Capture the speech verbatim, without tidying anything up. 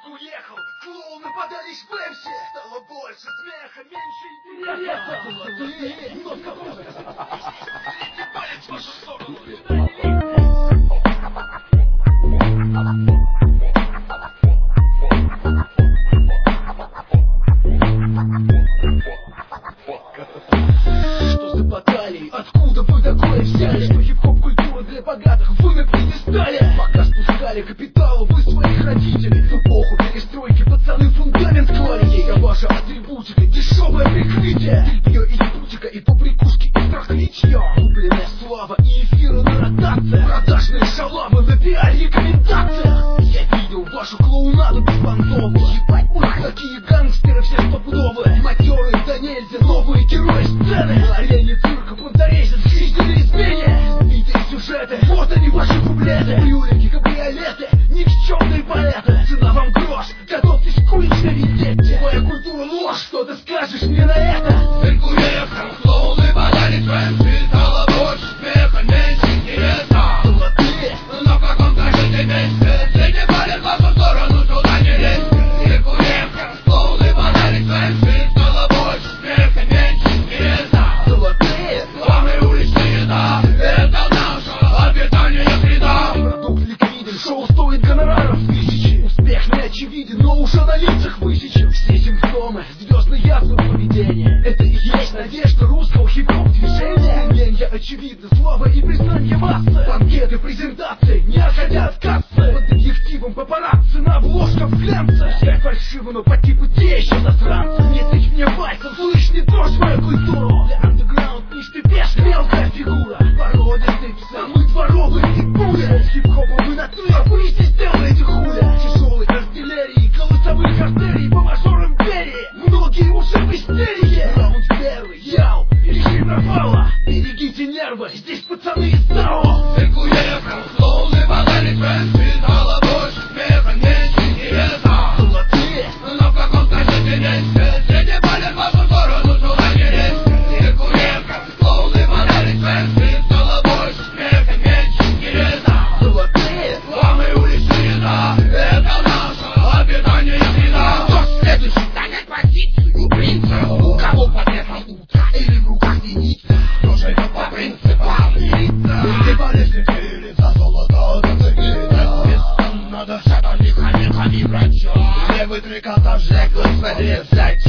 уехал, клоуны подались в эмси. Стало больше смеха, меньше интереса. Золотые, но в каком средний палец в вашу сторону. Что за баталии? Откуда вы такое взяли? Что хип-хоп культура для богатых вы на пьедестале? Пока спускали капитал вы своих родителей. В эпоху перестройки пацаны фундамент клали. А ваша атрибутика дешевое прикрытие. Тряпье и ебутика, и побрякушки, и страхничье. Купленная слава и эфиры на ротация. Продажные шалавы на пиар-рекомендациях. Я видел вашу клоунаду беспонтовую. Ебать, мы такие гангстеры все стопудовые. Матерые да нельзя, новые герои сцены. На арене цирка бунтарезят жизненные изменения. Битые сюжеты, вот они ваши куплеты. Брюлики, кабриолеты, никчемные поэты. Цена вам грош, готовьтесь к уличной вендетте. Твоя культура ложь, что ты скажешь мне на это? Цирк уехал, клоуны подались в эмси. Стало больше смеха, меньше интереса. Золотые, но в каком-то жите месте. Средний палец в вашу сторону, сюда не лезьте. Цирк уехал, клоуны подались в эмси. Стало больше смеха, меньше интереса. золотые, Главная уличная еда, это наша обитание среда. продукт ликвиден, шоу стоит гонораров тысячи. Успех не очевиден, но уже на лицах высечен. Все симптомы, звездный ясно поведение. Это и есть надежда русского хип-хоп движения. Умения очевидно, слава и признание массы. Банкеты, презентации, не отходя от кассы. Под объективом папарацци, на обложках в глянце. Все фальшиво, но по типу те еще засранцы. Не тычь мне пальцем, слышь, не трожь мою культуру. Для андеграунд ниш ты пеш, мелкая фигура. Породистый пса, мы дворовые и пули. Хип-хопа вы на ты, а вы здесь делаете хуля. Тяжелой артиллерии, голосовых артерий по мажорам империи. Многие уже в истерии. Раунд первый, яу, режим пропала. Берегите нервы, здесь пацаны из ЗАО. Цирк уехал, клоуны подались в эмси. Стало больше смеха, меньше интереса. Золотые, но в каком-то жите месте. Средний палец в вашу сторону, сюда не лезьте. Цирк уехал, клоуны подались в эмси. Стало больше смеха, меньше интереса. золотые. Главная уличная еда, это наша обитание среда. Кто следующий занять позицию принца? У кого подъехал утро или в руках зеница? Кто живет по принципам лица? Ты полезли делиться, золото зацепито. Бесценно, да все то не ходи, ходи, врача. Левый трикотаж, господи, взять.